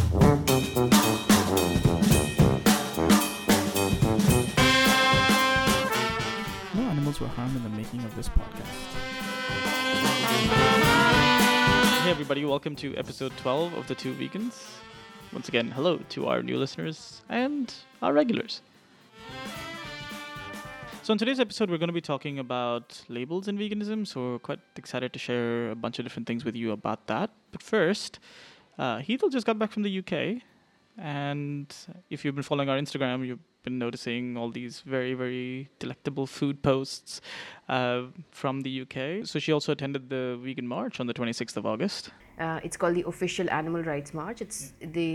No animals were harmed in the making of this podcast. Hey everybody, welcome to episode 12 of The Two Vegans. Once again, hello to our new listeners and our regulars. So in today's episode, we're going to be talking about labels in veganism, so we're quite excited to share a bunch of different things with you about that. But first, Heathel just got back from the UK, and if you've been following our Instagram, you've been noticing all these very, very delectable food posts from the UK. So she also attended the Vegan March on the 26th of August. It's called the Official Animal Rights March. It's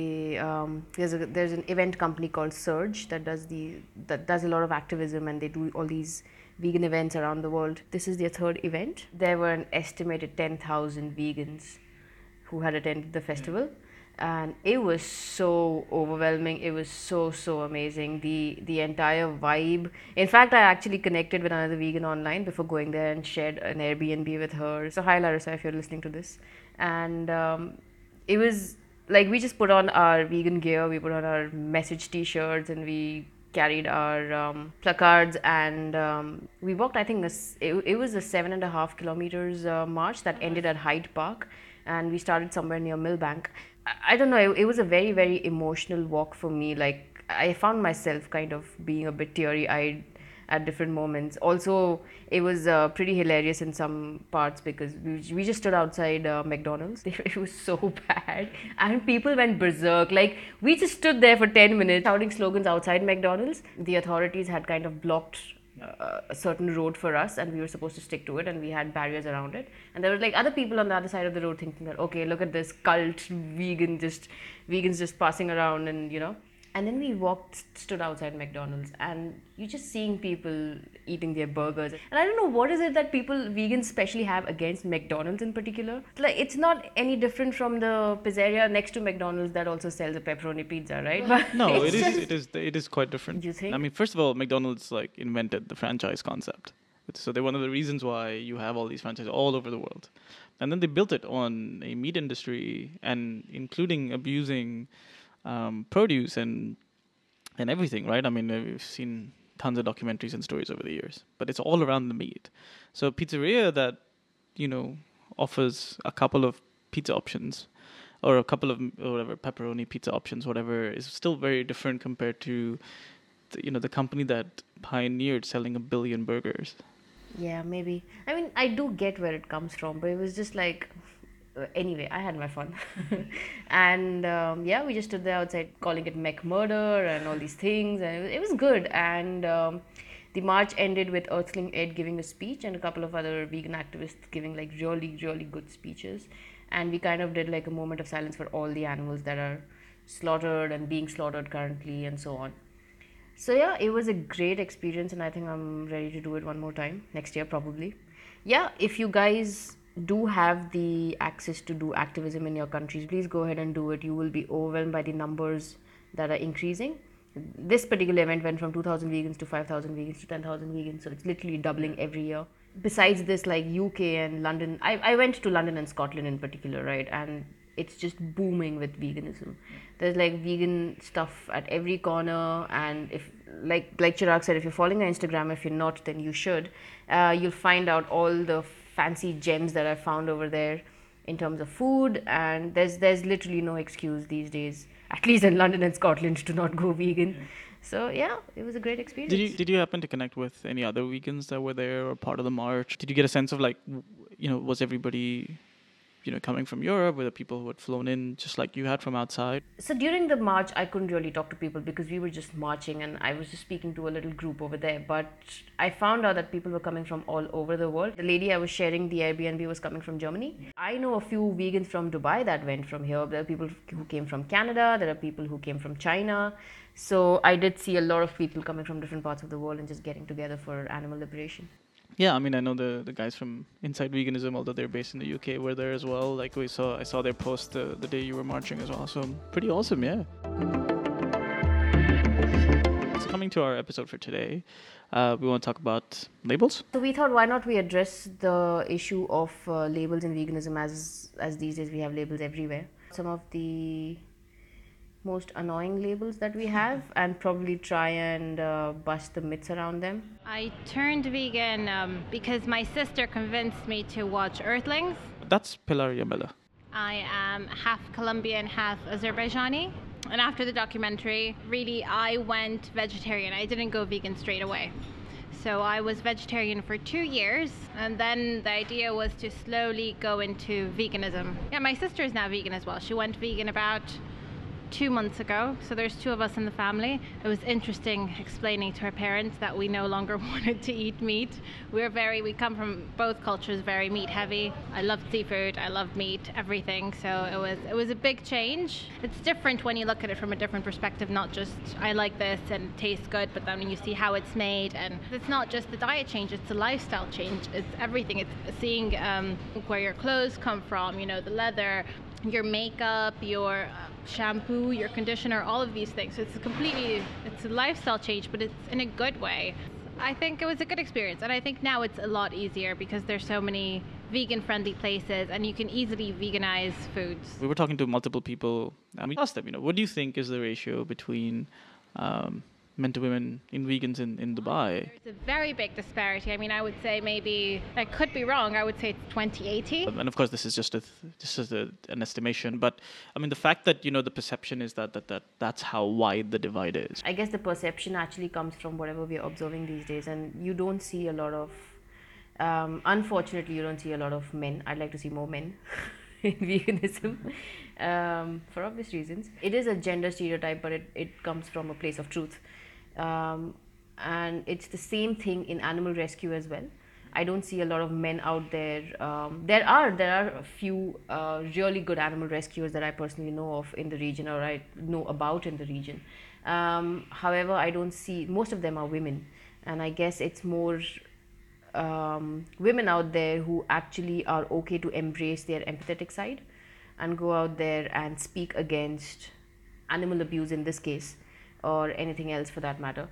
there's an event company called Surge that does a lot of activism, and they do all these vegan events around the world. This is their third event. There were an estimated 10,000 vegans who had attended the festival. And it was so overwhelming. It was so amazing. The entire vibe. In fact, I actually connected with another vegan online before going there and shared an Airbnb with her. So hi Larissa, if you're listening to this. And it was like we just put on our vegan gear. We put on our message T-shirts and we carried our placards, and we walked. I think it was a 7.5 kilometers march that ended at Hyde Park, and we started somewhere near Millbank. I don't know, it was a very, very emotional walk for me. Like, I found myself kind of being a bit teary-eyed at different moments. Also, it was pretty hilarious in some parts because we just stood outside McDonald's. It was so bad, and people went berserk. Like, we just stood there for 10 minutes shouting slogans outside McDonald's. The authorities had kind of blocked a certain road for us, and we were supposed to stick to it, and we had barriers around it, and there were like other people on the other side of the road thinking that, okay, look at this cult vegans just passing around, and then we stood outside McDonald's, and you're just seeing people eating their burgers. And I don't know what is it that vegans especially have against McDonald's in particular. Like, it's not any different from the pizzeria next to McDonald's that also sells a pepperoni pizza, right? But No, it is quite different. You think? I mean, first of all, McDonald's invented the franchise concept. So they're one of the reasons why you have all these franchises all over the world. And then they built it on a meat industry, and including abusing produce and everything, right? I mean, we've seen tons of documentaries and stories over the years, but it's all around the meat. So a pizzeria that, offers a couple of pizza options or a couple of whatever pepperoni pizza options, whatever, is still very different compared to the company that pioneered selling 1 billion burgers. Yeah, maybe. I mean, I do get where it comes from, but it was just like, anyway, I had my fun. And we just stood there outside calling it Mech Murder and all these things, and it was good. And the march ended with Earthling Ed giving a speech and a couple of other vegan activists giving like really, really good speeches. And we kind of did like a moment of silence for all the animals that are slaughtered and being slaughtered currently and so on. So yeah, it was a great experience, and I think I'm ready to do it one more time next year probably. Yeah, if you guys do have the access to do activism in your countries, please go ahead and do it. You will be overwhelmed by the numbers that are increasing. This particular event went from 2,000 vegans to 5,000 vegans to 10,000 vegans, so it's literally doubling every year. Besides this, like UK and London, I went to London and Scotland in particular, right? And it's just booming with veganism. There's like vegan stuff at every corner, and if like Chirag said, if you're following our Instagram, if you're not, then you should. You'll find out all the fancy gems that I found over there in terms of food, and there's literally no excuse these days, at least in London and Scotland, to not go vegan. So yeah, it was a great experience. Did you happen to connect with any other vegans that were there or part of the march? Did you get a sense of was everybody coming from Europe? Were there people who had flown in just like you had from outside? So during the march, I couldn't really talk to people because we were just marching, and I was just speaking to a little group over there. But I found out that people were coming from all over the world. The lady I was sharing the Airbnb was coming from Germany. I know a few vegans from Dubai that went from here. There are people who came from Canada. There are people who came from China. So I did see a lot of people coming from different parts of the world and just getting together for animal liberation. Yeah, I mean, I know the guys from Inside Veganism, although they're based in the UK, were there as well. Like I saw their post the day you were marching as well. So pretty awesome, yeah. So coming to our episode for today, we want to talk about labels. So we thought, why not we address the issue of labels in veganism, as these days we have labels everywhere. Some of the most annoying labels that we have and probably try and bust the myths around them. I turned vegan because my sister convinced me to watch Earthlings. That's Pilar Yamela. I am half Colombian, half Azerbaijani. And after the documentary, really, I went vegetarian. I didn't go vegan straight away. So I was vegetarian for 2 years, and then the idea was to slowly go into veganism. Yeah, my sister is now vegan as well. She went vegan about 2 months ago, so there's two of us in the family. It was interesting explaining to her parents that we no longer wanted to eat meat. We come from both cultures, very meat heavy. I love seafood, I love meat, everything. So it was a big change. It's different when you look at it from a different perspective, not just I like this and it tastes good, but then when you see how it's made, and it's not just the diet change, it's the lifestyle change. It's everything. It's seeing where your clothes come from, the leather, your makeup, your shampoo, your conditioner, all of these things. So it's a lifestyle change, but it's in a good way. I think it was a good experience, and I think now it's a lot easier because there's so many vegan-friendly places, and you can easily veganize foods. We were talking to multiple people, and we asked them, what do you think is the ratio between men to women in vegans in Dubai? There's a very big disparity. I mean, I would say maybe, I could be wrong, I would say it's 20-80. And of course, this is just an estimation. But I mean, the fact that the perception is that's how wide the divide is. I guess the perception actually comes from whatever we're observing these days, and you don't see a lot of, unfortunately, you don't see a lot of men. I'd like to see more men in veganism for obvious reasons. It is a gender stereotype, but it comes from a place of truth. And it's the same thing in animal rescue as well. I don't see a lot of men out there. There are a few really good animal rescuers that I personally know of in the region, or I know about in the region. However, I don't see, most of them are women, and I guess it's more women out there who actually are okay to embrace their empathetic side and go out there and speak against animal abuse in this case, or anything else for that matter.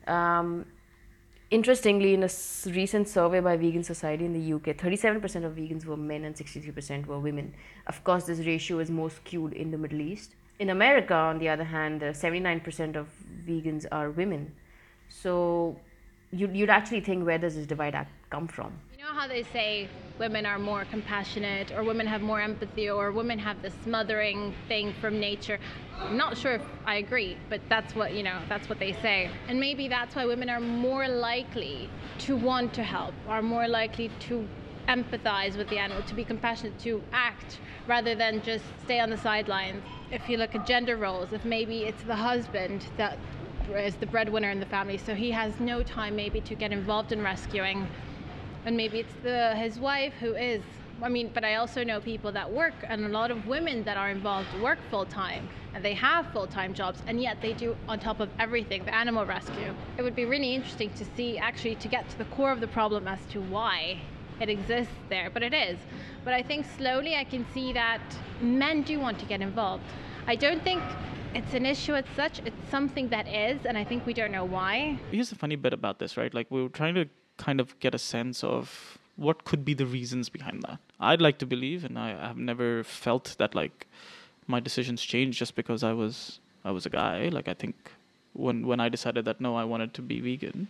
Interestingly, in a recent survey by Vegan Society in the UK, 37% of vegans were men and 63% were women. Of course, this ratio is more skewed in the Middle East. In America, on the other hand, 79% of vegans are women. So you'd actually think, where does this divide come from? You know how they say women are more compassionate, or women have more empathy, or women have this smothering thing from nature? I'm not sure if I agree, but that's what they say. And maybe that's why women are more likely to want to help, are more likely to empathize with the animal, to be compassionate, to act, rather than just stay on the sidelines. If you look at gender roles, if maybe it's the husband that is the breadwinner in the family, so he has no time maybe to get involved in rescuing, and maybe it's his wife who is. But I also know people that work, and a lot of women that are involved work full-time, and they have full-time jobs, and yet they do, on top of everything, the animal rescue. It would be really interesting to see, actually, to get to the core of the problem as to why it exists there, but it is. But I think slowly I can see that men do want to get involved. I don't think it's an issue as such, it's something that is, and I think we don't know why. Here's the funny bit about this, right? Like, we were trying to kind of get a sense of what could be the reasons behind that. I'd like to believe, and I have never felt that like my decisions changed just because I was a guy. Like, I think when I decided that no, I wanted to be vegan,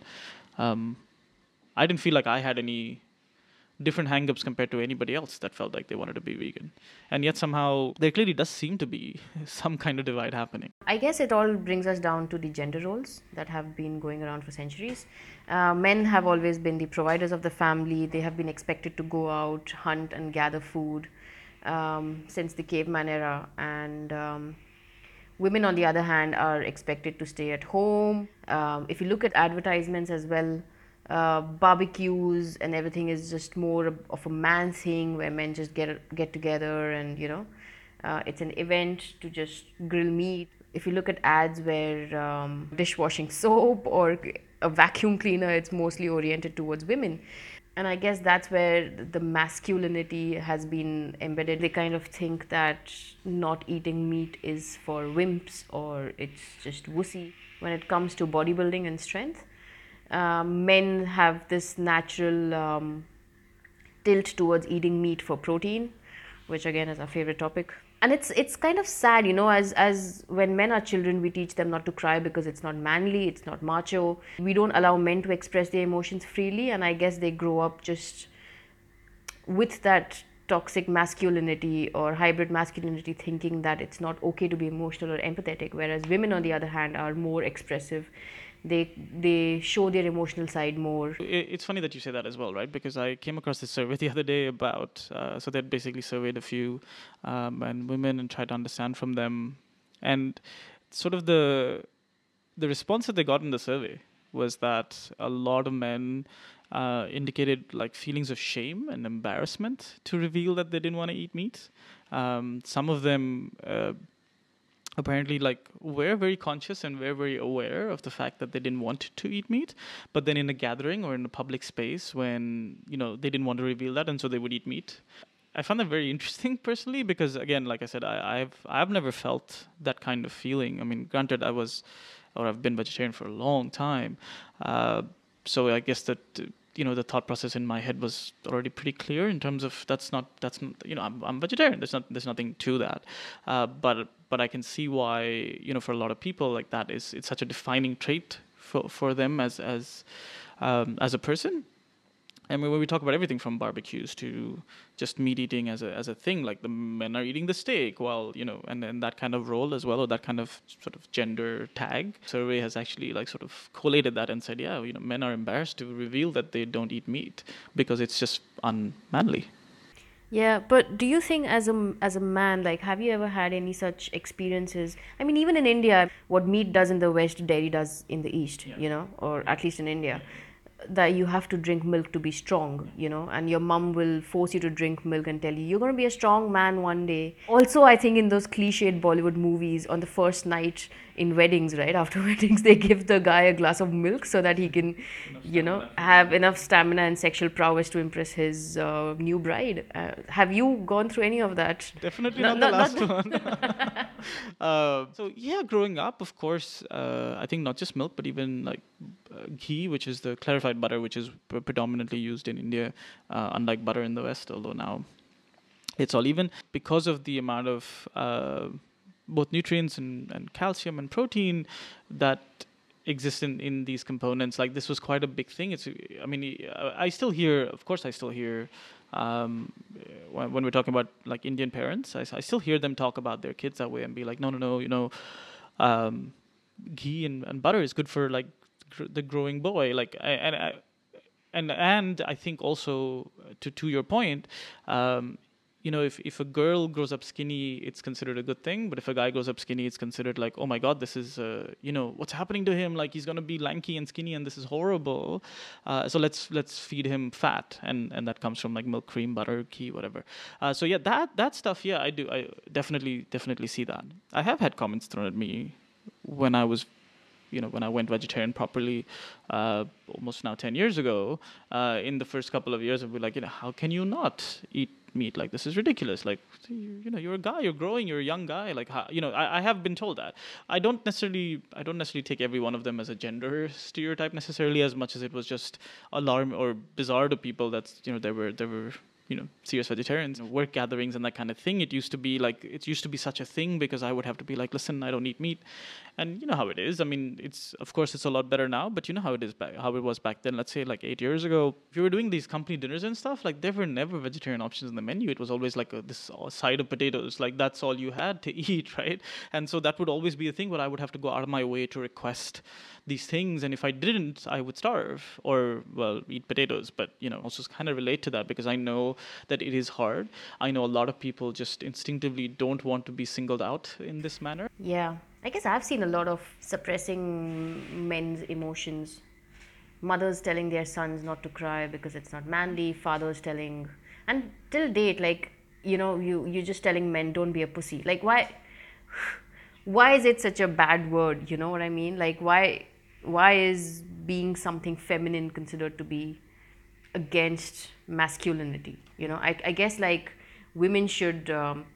I didn't feel like I had any different hang-ups compared to anybody else that felt like they wanted to be vegan. And yet somehow there clearly does seem to be some kind of divide happening. I guess it all brings us down to the gender roles that have been going around for centuries. Men have always been the providers of the family. They have been expected to go out, hunt and gather food since the caveman era. And women, on the other hand, are expected to stay at home. If you look at advertisements as well, barbecues and everything is just more of a man thing, where men just get together and it's an event to just grill meat. If you look at ads where dishwashing soap or a vacuum cleaner, it's mostly oriented towards women. And I guess that's where the masculinity has been embedded. They kind of think that not eating meat is for wimps, or it's just wussy. When it comes to bodybuilding and strength, men have this natural tilt towards eating meat for protein, which again is our favorite topic. And it's kind of sad, as when men are children, we teach them not to cry because it's not manly, it's not macho. We don't allow men to express their emotions freely, and I guess they grow up just with that toxic masculinity or hybrid masculinity, thinking that it's not okay to be emotional or empathetic, whereas women on the other hand are more expressive. They show their emotional side more. It's funny that you say that as well, right? Because I came across this survey the other day about, so they'd basically surveyed a few and women and tried to understand from them. And sort of the response that they got in the survey was that a lot of men indicated like feelings of shame and embarrassment to reveal that they didn't want to eat meat. Some of them apparently like were very conscious and were very aware of the fact that they didn't want to eat meat, but then in a gathering or in a public space when they didn't want to reveal that, and so they would eat meat. I found that very interesting personally, because again, like I said, I've never felt that kind of feeling. I mean, granted, I've been vegetarian for a long time, so I guess that the thought process in my head was already pretty clear in terms of that's not I'm vegetarian. There's nothing to that, but I can see why for a lot of people like that it's such a defining trait for them as a person. I mean, when we talk about everything from barbecues to just meat eating as a thing, like the men are eating the steak, while and then that kind of role as well, or that kind of sort of gender tag. Survey has actually like sort of collated that and said, yeah, men are embarrassed to reveal that they don't eat meat because it's just unmanly. Yeah, but do you think as a man, like, have you ever had any such experiences? I mean, even in India, what meat does in the West, dairy does in the East, or at least in India. That you have to drink milk to be strong, and your mom will force you to drink milk and tell you you're going to be a strong man one day. Also, I think in those cliched Bollywood movies, on the first night in weddings, right, after weddings, they give the guy a glass of milk so that he can, have enough stamina and sexual prowess to impress his new bride. Have you gone through any of that? Definitely not the last one. So yeah, growing up, of course, I think not just milk, but even like ghee, which is the clarified butter, which is predominantly used in India, unlike butter in the West, although now it's all even, because of the amount of both nutrients and calcium and protein that exist in these components. Like, this was quite a big thing. I still hear, of course, when we're talking about like Indian parents, I still hear them talk about their kids that way and be like, no, ghee and butter is good for like the growing boy. Like, and I think also to your point, if a girl grows up skinny, it's considered a good thing. But if a guy grows up skinny, it's considered like, oh my God, this is, what's happening to him? Like, he's going to be lanky and skinny and this is horrible. So let's feed him fat. And that comes from like milk, cream, butter, ghee, whatever. So yeah, that stuff, yeah, I do. I definitely see that. I have had comments thrown at me when I was, when I went vegetarian properly, almost now 10 years ago, in the first couple of years, I'd be like, how can you not eat meat? Like, this is ridiculous. Like, you're a guy, you're growing, you're a young guy. Like, I have been told that. I don't necessarily take every one of them as a gender stereotype necessarily, as much as it was just alarm or bizarre to people that, there were serious vegetarians, work gatherings and that kind of thing. It used to be such a thing because I would have to be like, listen, I don't eat meat. And you know how it is. I mean, it's a lot better now, but you know how it is how it was back then. Let's say like 8 years ago, if you were doing these company dinners and stuff, like there were never vegetarian options in the menu. It was always like this side of potatoes, like that's all you had to eat, right? And so that would always be a thing where I would have to go out of my way to request these things, and if I didn't, I would starve or, well, eat potatoes. But also kind of relate to that because I know that it is hard. I know a lot of people just instinctively don't want to be singled out in this manner. Yeah, I guess I've seen a lot of suppressing men's emotions. Mothers telling their sons not to cry because it's not manly. Fathers telling, and till date, like, you're just telling men, don't be a pussy. Like, why is it such a bad word? You know what I mean? Like, why is being something feminine considered to be against masculinity? I guess like women should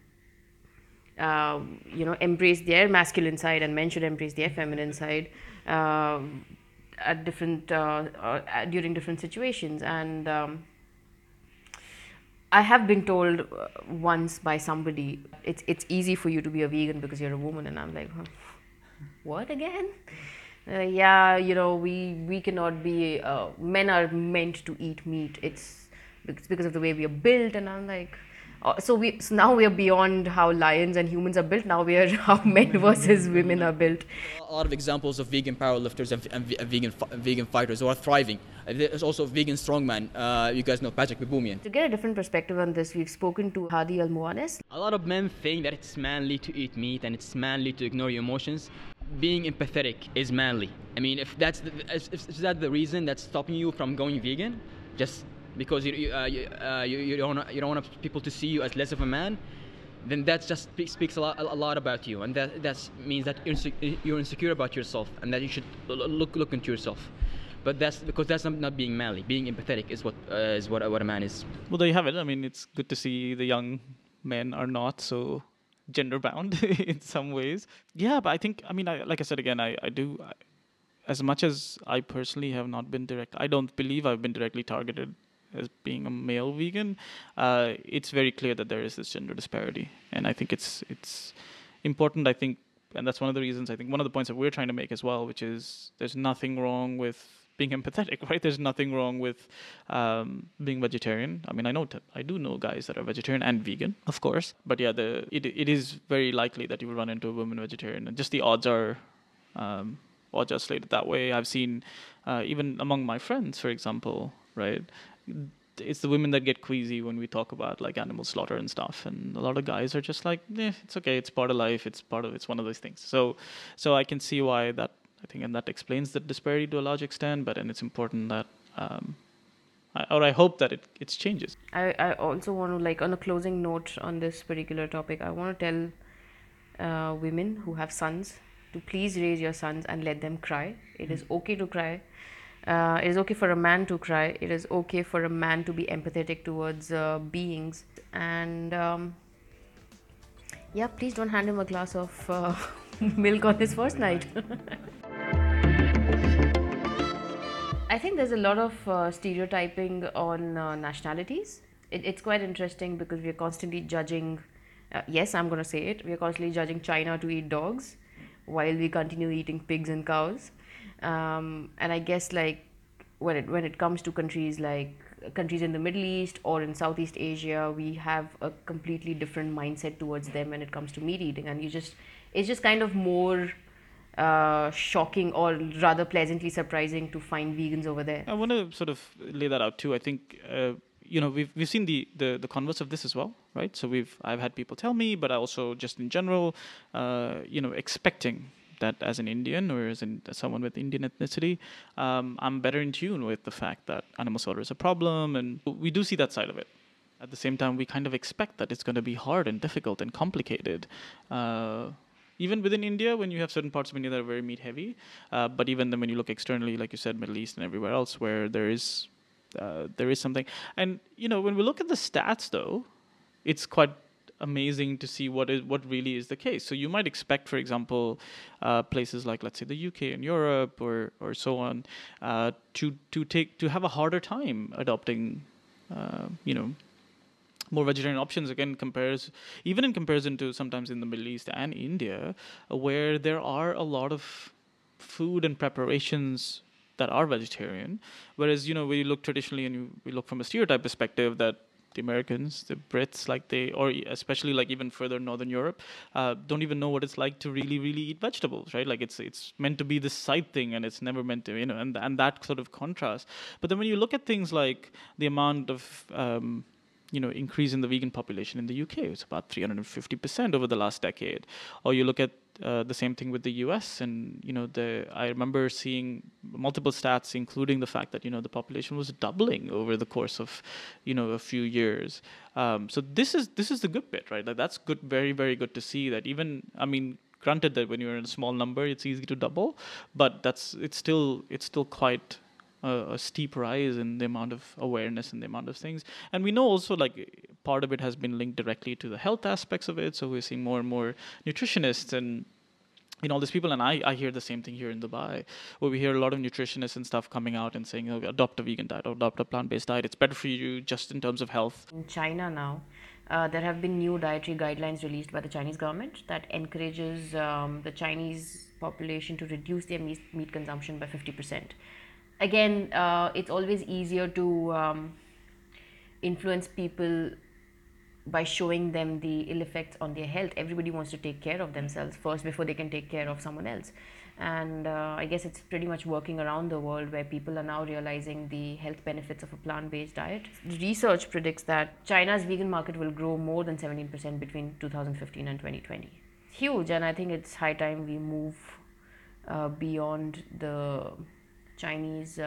embrace their masculine side and men should embrace their feminine side at different during different situations. And I have been told once by somebody, it's easy for you to be a vegan because you're a woman, and I'm like, huh, what again? Yeah, we cannot be. Men are meant to eat meat. It's because of the way we are built, and I'm like, so now we are beyond how lions and humans are built. Now we are how men versus women are built. A lot of examples of vegan powerlifters and vegan fighters who are thriving. There's also vegan strongman. You guys know Patrick Baboumian. To get a different perspective on this, we've spoken to Hadi Al Muanes. A lot of men think that it's manly to eat meat and it's manly to ignore your emotions. Being empathetic is manly. I mean, if that's the reason that's stopping you from going vegan, just because you don't want people to see you as less of a man, then that just speaks a lot about you, and that means that you're insecure about yourself, and that you should look into yourself. But that's not being manly. Being empathetic is what a man is. Well, there you have it. I mean, it's good to see the young men are not so gender bound in some ways. Yeah, but I think, I mean, like I said again, I do. As much as I personally have not been I don't believe I've been directly targeted as being a male vegan. It's very clear that there is this gender disparity, and I think it's important. I think, and that's one of the reasons. I think one of the points that we're trying to make as well, which is there's nothing wrong with being empathetic, right? There's nothing wrong with being vegetarian. I mean, I do know guys that are vegetarian and vegan, of course, but yeah, it is very likely that you will run into a woman vegetarian, and just the odds are slated that way. I've seen even among my friends, for example, right? It's the women that get queasy when we talk about like animal slaughter and stuff, and a lot of guys are just like, it's okay, it's part of life, it's one of those things. So I can see why that, I think, and that explains the disparity to a large extent. But and it's important that, I hope that it changes. I also want to, like, on a closing note on this particular topic, I want to tell women who have sons to please raise your sons and let them cry. It is okay to cry. It is okay for a man to cry. It is okay for a man to be empathetic towards beings. And yeah, please don't hand him a glass of milk on his first night. I think there's a lot of stereotyping on nationalities. It's quite interesting because we're constantly judging, yes, I'm going to say it, we're constantly judging China to eat dogs while we continue eating pigs and cows. And I guess, like, when it comes to countries in the Middle East or in Southeast Asia, we have a completely different mindset towards them when it comes to meat eating, and it's just kind of more shocking, or rather pleasantly surprising, to find vegans over there. I want to sort of lay that out too. I think we've seen the converse of this as well, right? So I've had people tell me, but I also just in general, expecting that as an Indian or as someone with Indian ethnicity, I'm better in tune with the fact that animal slaughter is a problem, and we do see that side of it. At the same time, we kind of expect that it's going to be hard and difficult and complicated. Even within India, when you have certain parts of India that are very meat heavy, but even then when you look externally, like you said, Middle East and everywhere else, where there is something. And when we look at the stats, though, it's quite amazing to see what really is the case. So you might expect, for example, places like, let's say, the UK and Europe or so on, to have a harder time adopting, more vegetarian options. Again, even in comparison to sometimes in the Middle East and India, where there are a lot of food and preparations that are vegetarian. Whereas, we look traditionally and we look from a stereotype perspective that the Americans, the Brits, or especially like even further Northern Europe, don't even know what it's like to really, really eat vegetables, right? Like it's meant to be this side thing, and it's never meant to, and that sort of contrast. But then when you look at things like the amount of increase in the vegan population in the UK, it's about 350% over the last decade. Or you look at the same thing with the US, and I remember seeing multiple stats, including the fact that the population was doubling over the course of a few years. So this is the good bit, right? Like that's good, very, very good to see that. Even, I mean, granted that when you're in a small number, it's easy to double, but it's still quite a steep rise in the amount of awareness and the amount of things. And we know also, like, part of it has been linked directly to the health aspects of it. So we're seeing more and more nutritionists and all these people, and I hear the same thing here in Dubai, where we hear a lot of nutritionists and stuff coming out and saying, oh, adopt a vegan diet or adopt a plant-based diet. It's better for you just in terms of health. In China now, there have been new dietary guidelines released by the Chinese government that encourages the Chinese population to reduce their meat consumption by 50%. Again, it's always easier to influence people by showing them the ill effects on their health. Everybody wants to take care of themselves first before they can take care of someone else. And I guess it's pretty much working around the world, where people are now realizing the health benefits of a plant-based diet. Research predicts that China's vegan market will grow more than 17% between 2015 and 2020. Huge, and I think it's high time we move beyond the Chinese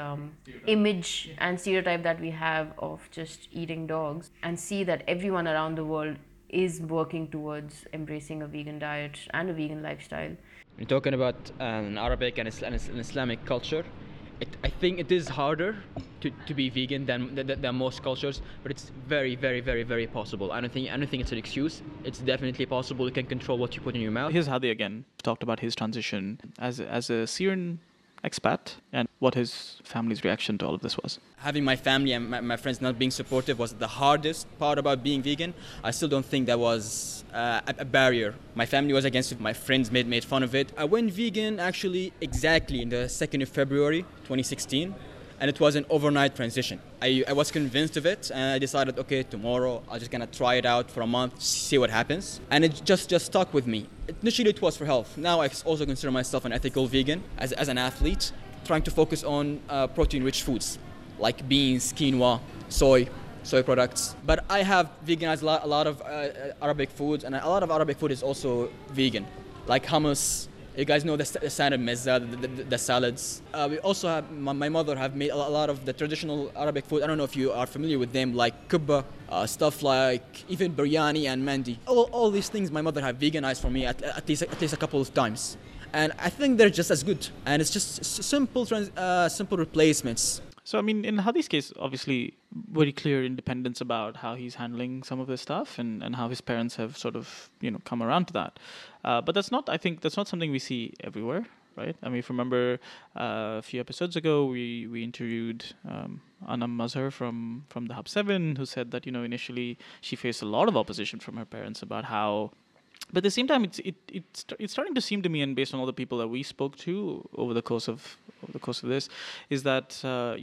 image and stereotype that we have of just eating dogs, and see that everyone around the world is working towards embracing a vegan diet and a vegan lifestyle. When you're talking about an Arabic and an Islamic culture, I think it is harder to be vegan than most cultures, but it's very, very, very, very possible. I don't think it's an excuse. It's definitely possible. You can control what you put in your mouth. Here's Hadi again, talked about his transition as a Syrian expat and what his family's reaction to all of this was. Having my family and my friends not being supportive was the hardest part about being vegan. I still don't think that was a barrier. My family was against it. My friends made fun of it. I went vegan actually exactly in the 2nd of February 2016. And it was an overnight transition. I was convinced of it, and I decided, okay, tomorrow I'm just gonna try it out for a month, see what happens. And it just stuck with me. Initially it was for health. Now I also consider myself an ethical vegan as an athlete, trying to focus on protein-rich foods like beans, quinoa, soy products. But I have veganized a lot of Arabic foods, and a lot of Arabic food is also vegan, like hummus. You guys know the standard mezza, the salads. We also have, my mother have made a lot of the traditional Arabic food. I don't know if you are familiar with them, like kubba, stuff like even biryani and mandi. All these things my mother have veganized for me at least a couple of times. And I think they're just as good. And it's just simple replacements. So, I mean, in Hadi's case, obviously, very clear independence about how he's handling some of this stuff and how his parents have sort of, come around to that. But I think that's not something we see everywhere, right? I mean, if you remember a few episodes ago, we interviewed Anam Mazhar from the Hub 7, who said that, initially she faced a lot of opposition from her parents about how. But at the same time, it's starting to seem to me, and based on all the people that we spoke to over the course of this, is that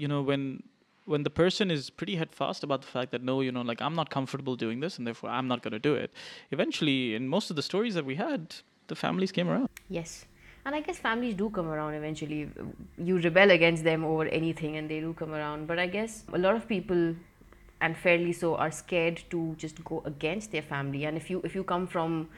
when the person is pretty headfast about the fact that no, I'm not comfortable doing this, and therefore I'm not going to do it. Eventually, in most of the stories that we had, the families came around. Yes. And I guess families do come around eventually. You rebel against them over anything and they do come around. But I guess a lot of people, and fairly so, are scared to just go against their family. And if you come from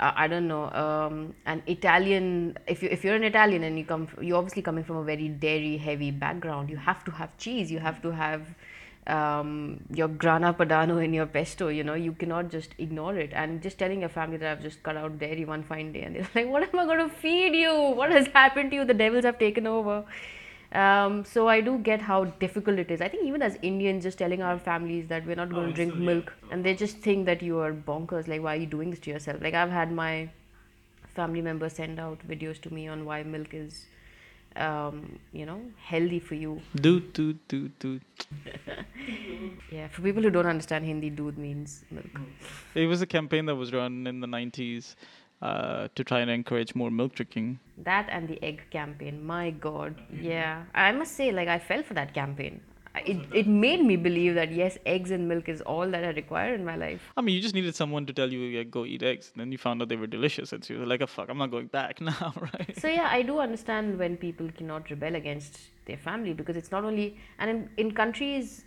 an Italian, if you're an Italian and you're obviously coming from a very dairy heavy background, you have to have cheese, you have to have your grana padano in your pesto, you cannot just ignore it. And just telling your family that I've just cut out dairy one fine day, and they're like, what am I going to feed you? What has happened to you? The devils have taken over. So I do get how difficult it is. I think even as Indians, just telling our families that we're not going to drink milk, and they just think that you are bonkers, like, why are you doing this to yourself? Like, I've had my family members send out videos to me on why milk is healthy for you. Dood. Yeah, for people who don't understand Hindi, dood means milk. It was a campaign that was run in the 90s to try and encourage more milk drinking. That and the egg campaign, my God. Yeah, I must say, I fell for that campaign. It made me believe that yes, eggs and milk is all that I require in my life. I mean, you just needed someone to tell you, yeah, go eat eggs. And then you found out they were delicious, and so you were like, oh, fuck, I'm not going back now, right? So yeah, I do understand when people cannot rebel against their family, because it's not only, and in countries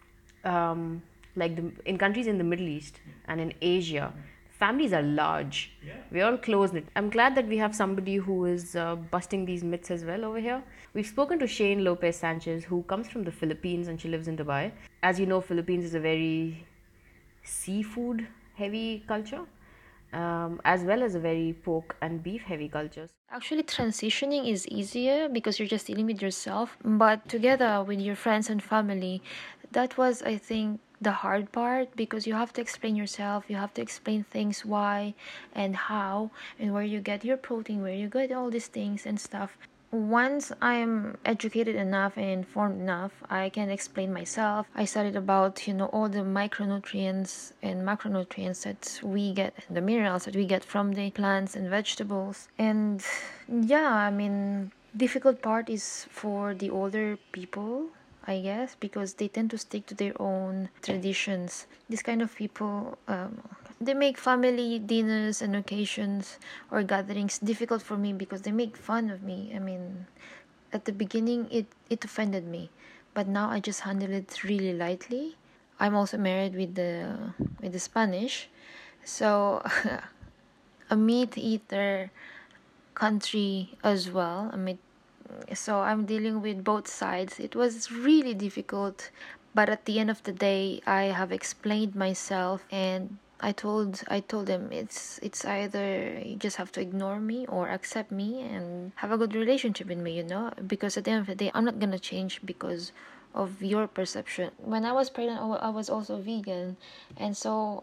in countries in the Middle East and in Asia, families are large. Yeah. We're all close-knit. I'm glad that we have somebody who is busting these myths as well over here. We've spoken to Shane Lopez Sanchez, who comes from the Philippines and she lives in Dubai. As you know, Philippines is a very seafood-heavy culture, as well as a very pork and beef-heavy culture. Actually, transitioning is easier because you're just dealing with yourself, but together with your friends and family, that was, I think, the hard part, because you have to explain yourself, you have to explain things, why and how, and where you get your protein, where you get all these things and stuff. Once I'm educated enough and informed enough, I can explain myself. I studied about, all the micronutrients and macronutrients that we get, the minerals that we get from the plants and vegetables. And yeah, I mean, difficult part is for the older people, I guess, because they tend to stick to their own traditions. This kind of people, they make family dinners and occasions or gatherings difficult for me because they make fun of me. I mean, at the beginning, it offended me, but now I just handle it really lightly. I'm also married with the Spanish, so a meat eater country as well. So I'm dealing with both sides. It was really difficult, but at the end of the day, I have explained myself, and I told them it's either you just have to ignore me or accept me and have a good relationship with me, because at the end of the day, I'm not gonna change because of your perception. When I was pregnant, I was also vegan, and so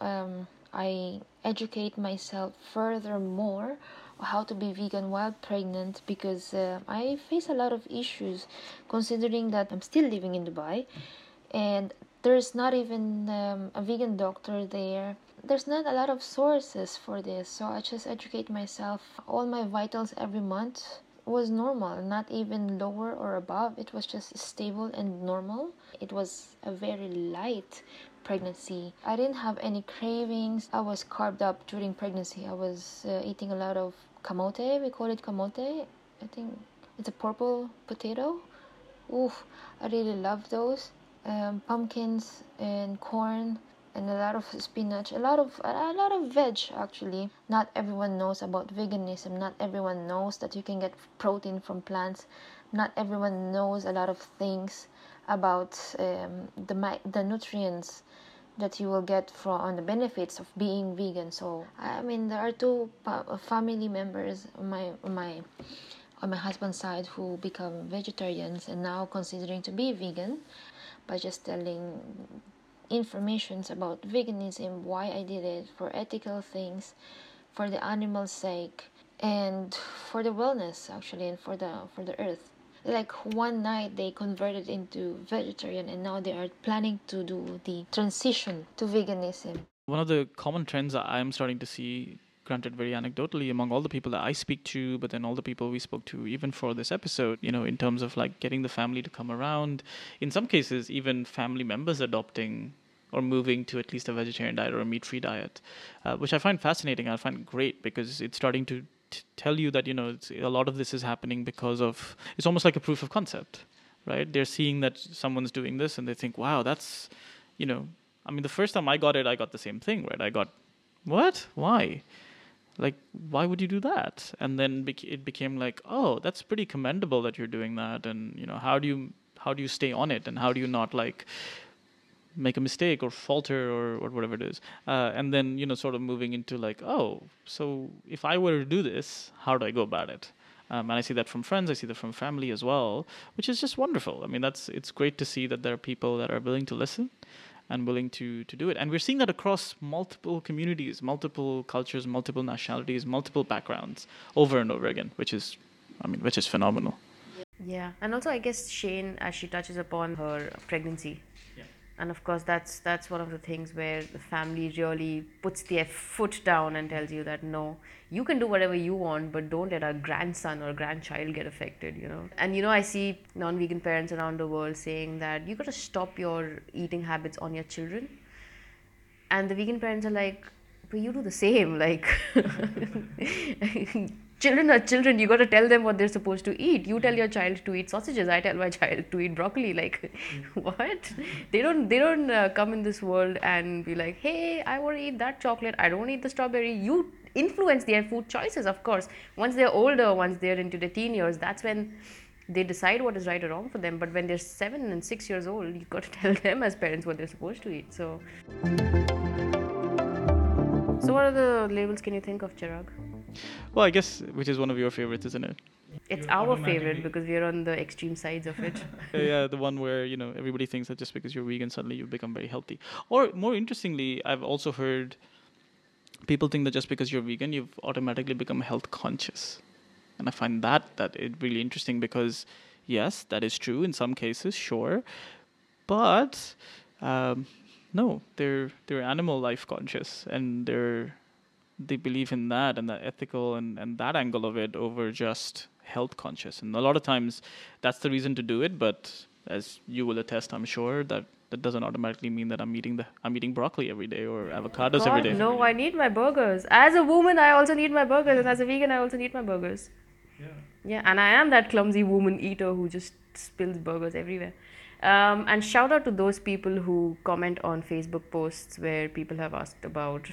I educate myself furthermore how to be vegan while pregnant, because I face a lot of issues considering that I'm still living in Dubai and there's not even a vegan doctor there. There's not a lot of sources for this, so I just educate myself. All my vitals every month was normal, not even lower or above. It was just stable and normal. It was a very light pregnancy. I didn't have any cravings. I was carved up during pregnancy. I was eating a lot of kamote. We call it kamote. I think it's a purple potato. Oof, I really love those. Pumpkins and corn and a lot of spinach, a lot of veg actually. Not everyone knows about veganism. Not everyone knows that you can get protein from plants. Not everyone knows a lot of things about the nutrients that you will get from the benefits of being vegan. So I mean, there are two family members on my husband's side who become vegetarians and now considering to be vegan, by just telling informations about veganism, why I did it, for ethical things, for the animal's sake, and for the wellness actually, and for the earth. Like one night they converted into vegetarian and now they are planning to do the transition to veganism. One of the common trends that I'm starting to see, granted very anecdotally, among all the people that I speak to, but then all the people we spoke to even for this episode, in terms of like getting the family to come around, in some cases even family members adopting or moving to at least a vegetarian diet or a meat-free diet, which I find fascinating. I find great because it's starting to tell you that a lot of this is happening because of, it's almost like a proof of concept, right? They're seeing that someone's doing this and they think, wow, that's, the first time I got it, I got the same thing, right? I got, what? Why? Like, why would you do that? And then it became like, oh, that's pretty commendable that you're doing that. And, how do you stay on it? And how do you not like make a mistake or falter or whatever it is? And then, sort of moving into like, oh, so if I were to do this, how do I go about it? And I see that from friends, I see that from family as well, which is just wonderful. I mean, it's great to see that there are people that are willing to listen and willing to do it. And we're seeing that across multiple communities, multiple cultures, multiple nationalities, multiple backgrounds over and over again, which is phenomenal. Yeah, and also I guess Shane, as she touches upon her pregnancy, and of course that's one of the things where the family really puts their foot down and tells you that no, you can do whatever you want, but don't let our grandson or grandchild get affected, And I see non-vegan parents around the world saying that you got to stop your eating habits on your children, and the vegan parents are like, but you do the same, like children are children. You got to tell them what they're supposed to eat. You tell your child to eat sausages, I tell my child to eat broccoli. Like, what? They don't come in this world and be like, hey, I want to eat that chocolate, I don't eat the strawberry. You influence their food choices, of course. Once they're older, once they're into their teen years, that's when they decide what is right or wrong for them. But when they're 7 and 6 years old, you got to tell them as parents what they're supposed to eat. So what other labels can you think of, Chirag? Well, I guess which is one of your favorites, isn't it? It's our favorite because we're on the extreme sides of it. Yeah, the one where everybody thinks that just because you're vegan suddenly you become very healthy. Or more interestingly, I've also heard people think that just because you're vegan you've automatically become health conscious, and I find that it really interesting because yes, that is true in some cases, sure, but no, they're animal life conscious, and they believe in that and that ethical and that angle of it over just health conscious. And a lot of times that's the reason to do it, but as you will attest, I'm sure, that doesn't automatically mean that I'm eating broccoli every day or avocados every day. No, I need my burgers. As a woman, I also need my burgers, and as a vegan, I also need my burgers. Yeah, and I am that clumsy woman eater who just spills burgers everywhere. And shout out to those people who comment on Facebook posts where people have asked about,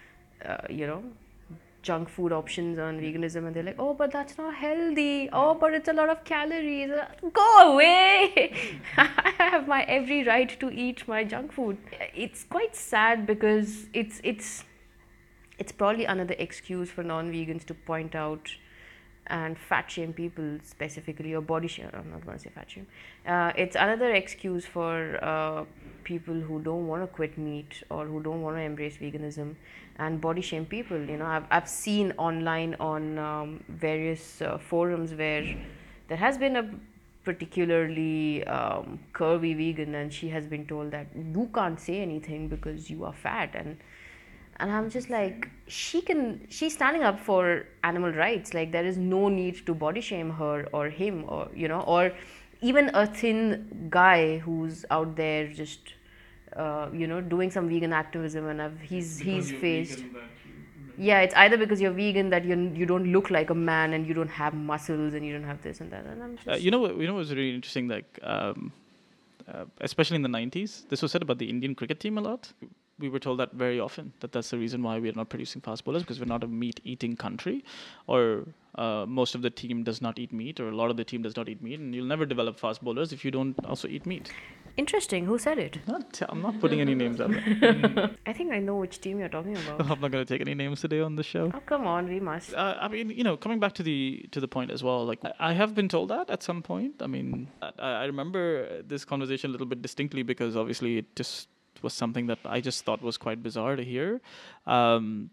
junk food options on veganism, and they're like, oh, but that's not healthy. Oh, but it's a lot of calories. Go away. I have my every right to eat my junk food. It's quite sad because it's probably another excuse for non-vegans to point out and fat shame people specifically, or body shame. I'm not going to say fat shame. It's another excuse for people who don't want to quit meat or who don't want to embrace veganism and body shame people. I've seen online on various forums where there has been a particularly curvy vegan, and she has been told that you can't say anything because you are fat, and I'm just like, she's standing up for animal rights. Like, there is no need to body shame her or him, or or even a thin guy who's out there just doing some vegan activism, and he's faced. Yeah, it's either because you're vegan that you don't look like a man, and you don't have muscles, and you don't have this and that. And I'm just what was really interesting, like especially in the 90s, this was said about the Indian cricket team a lot. We were told that very often, that's the reason why we are not producing fast bowlers, because we're not a meat-eating country, or most of the team does not eat meat, or a lot of the team does not eat meat, and you'll never develop fast bowlers if you don't also eat meat. Interesting. Who said it? I'm not putting any names out there. I think I know which team you're talking about. I'm not going to take any names today on the show. Oh, come on, we must. I mean, coming back to the point as well, like, I have been told that at some point. I mean, I remember this conversation a little bit distinctly because obviously it just was something that I just thought was quite bizarre to hear. When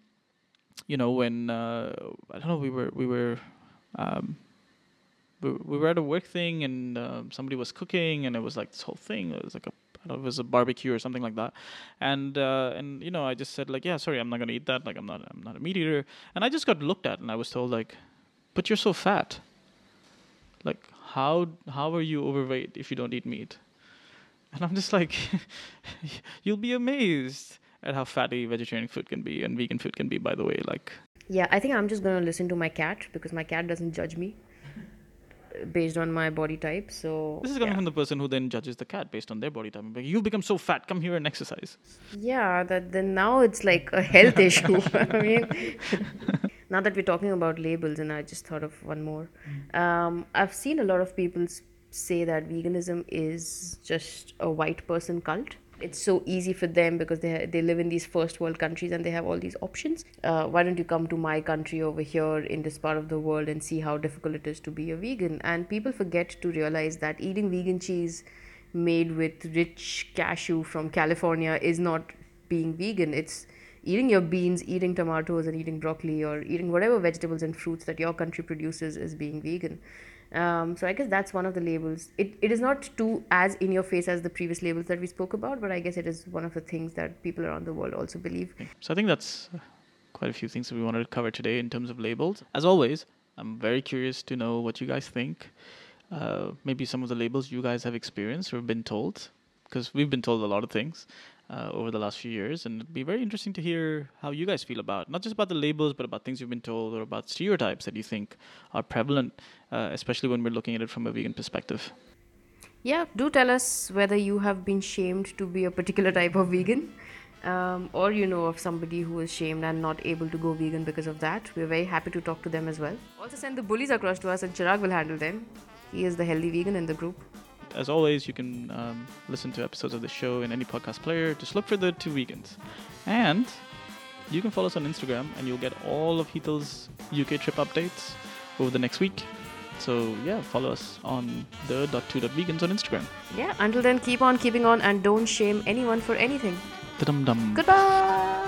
I don't know, we were at a work thing, and somebody was cooking, and it was like this whole thing. It was like it was a barbecue or something like that, and I just said, like, yeah, sorry, I'm not gonna eat that. Like, I'm not a meat eater, and I just got looked at, and I was told, like, but you're so fat. Like, how are you overweight if you don't eat meat? And I'm just like, you'll be amazed at how fatty vegetarian food can be, and vegan food can be, by the way. Like, yeah, I think I'm just gonna listen to my cat because my cat doesn't judge me based on my body type. So this is coming from the person who then judges the cat based on their body type. Like, you've become so fat, come here and exercise. Yeah, then now it's like a health issue. I mean, now that we're talking about labels, and I just thought of one more. I've seen a lot of people say that veganism is just a white person cult. It's so easy for them because they live in these first world countries and they have all these options. Why don't you come to my country over here in this part of the world and see how difficult it is to be a vegan? And people forget to realize that eating vegan cheese made with rich cashew from California is not being vegan. It's eating your beans, eating tomatoes, and eating broccoli, or eating whatever vegetables and fruits that your country produces is being vegan. So I guess that's one of the labels. It is not too as in your face as the previous labels that we spoke about, but I guess it is one of the things that people around the world also believe. So I think that's quite a few things that we wanted to cover today in terms of labels. As always, I'm very curious to know what you guys think. Maybe some of the labels you guys have experienced or been told, because we've been told a lot of things over the last few years, and it'd be very interesting to hear how you guys feel about, not just about the labels, but about things you've been told, or about stereotypes that you think are prevalent, especially when we're looking at it from a vegan perspective. Yeah, do tell us whether you have been shamed to be a particular type of vegan, or you know of somebody who is shamed and not able to go vegan because of that. We're very happy to talk to them as well. Also send the bullies across to us, and Chirag will handle them. He is the healthy vegan in the group. As always, you can listen to episodes of the show in any podcast player. Just look for the Two Vegans. And you can follow us on Instagram and you'll get all of Heathel's UK trip updates over the next week. So yeah, follow us on the.2.vegans on Instagram. Yeah, until then, keep on keeping on and don't shame anyone for anything. Da-dum-dum. Goodbye.